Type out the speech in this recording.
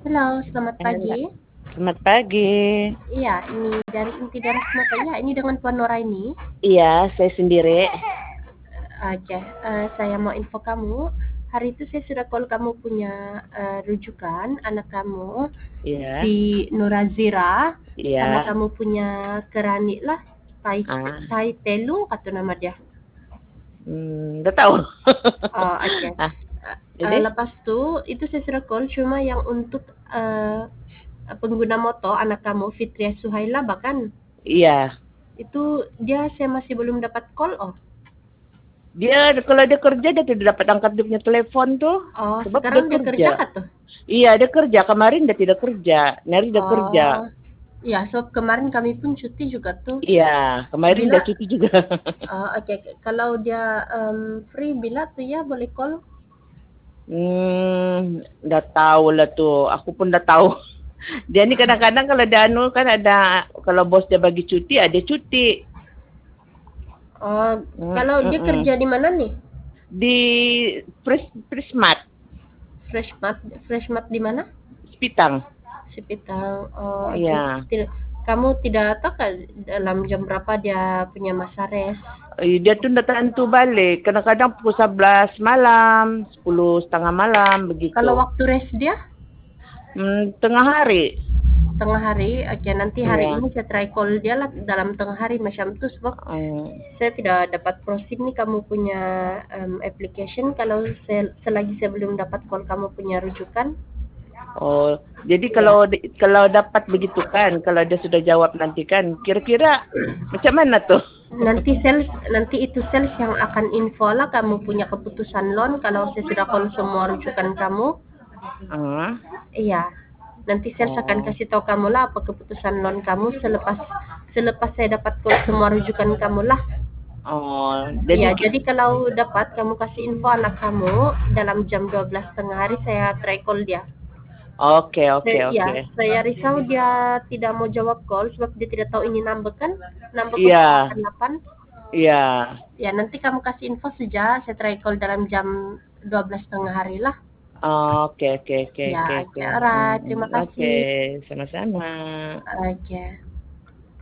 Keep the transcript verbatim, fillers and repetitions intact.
Halo, selamat Ela- pagi. Selamat pagi. Iya, ini dari inti darah mata. Ya, ini dengan Puan Noraini. Iya, saya sendiri. Oke, eh, saya mau info kamu. Hari itu saya sudah call kamu punya eh, rujukan anak kamu Iya, di Nurazira, sama iya. kamu punya kerani lah, Tai, Ah, tai Telu atau nama dia. hmm, udah tahu. Oh, oke. Ah, Eh, eh, jadi? lepas itu, itu saya sudah call cuma yang untuk eh, pengguna moto anak kamu Fitria Suhaila bahkan Iya. itu dia saya masih belum dapat call. Oh, Dia kalau dia kerja dia tidak dapat angkat dia punya telepon tuh, oh sebab dia sekarang dia kerja. kerja kah tuh? Iya, dia kerja. Kemarin dia tidak kerja. Nari dia kerja. Oh, ya, so kemarin kami pun cuti juga tuh. Iya, kemarin dia Bila, cuti juga. oh, oke, okay. Kalau dia um, free, bila tuh ya boleh call. Hmm, udah tahu lah tuh. Aku pun udah tahu. Dia ni kadang-kadang kalau dia anu kan ada, kalau bos dia bagi cuti, ada cuti. Oh, Mm, kalau mm, dia mm. kerja di mana nih? Di Pris, Prismat, Freshmat, Freshmat di mana? Sepitang. Sepitang. Oh, oke. Okay. Iya. Tidak, kamu tidak tahu kan dalam jam berapa dia punya masa rest? Eh, Dia tuh datang tu balik. Kadang-kadang pukul sebelas malam, sepuluh setengah malam, Kalau begitu. waktu rest dia? Hmm, tengah hari. Tengah hari. Oke, okay, nanti hari Iya. ini saya try call dia lah dalam tengah hari macam tu sebab Hmm. saya tidak dapat proceed nih kamu punya um, application kalau saya, selagi saya belum dapat call kamu punya rujukan. Oh, jadi Ya, kalau di- kalau dapat begitu kan, kalau dia sudah jawab nanti kan, kira-kira macam mana tuh? nanti sales nanti itu sales yang akan info lah kamu punya keputusan loan kalau saya sudah call semua rujukan kamu. Ah, Iya, nanti sales akan oh, kasih tahu kamu lah apa keputusan loan kamu selepas selepas saya dapat call semua rujukan kamu lah. oh, Iya, jadi ki- jadi kalau dapat kamu kasih info anak kamu dalam jam dua belas tengah hari saya try call dia. oke, oke, Saya, ya, oke. saya risau dia tidak mau jawab call sebab dia tidak tahu ini number kan, number Iya, nol delapan delapan. iya. Ya, nanti kamu kasih info saja, saya try call dalam jam dua belas tengah hari lah. Oke, oke, oke, Ya, oke, oke, oke. alright, Hmm, terima oke, kasih. sama-sama. Oke.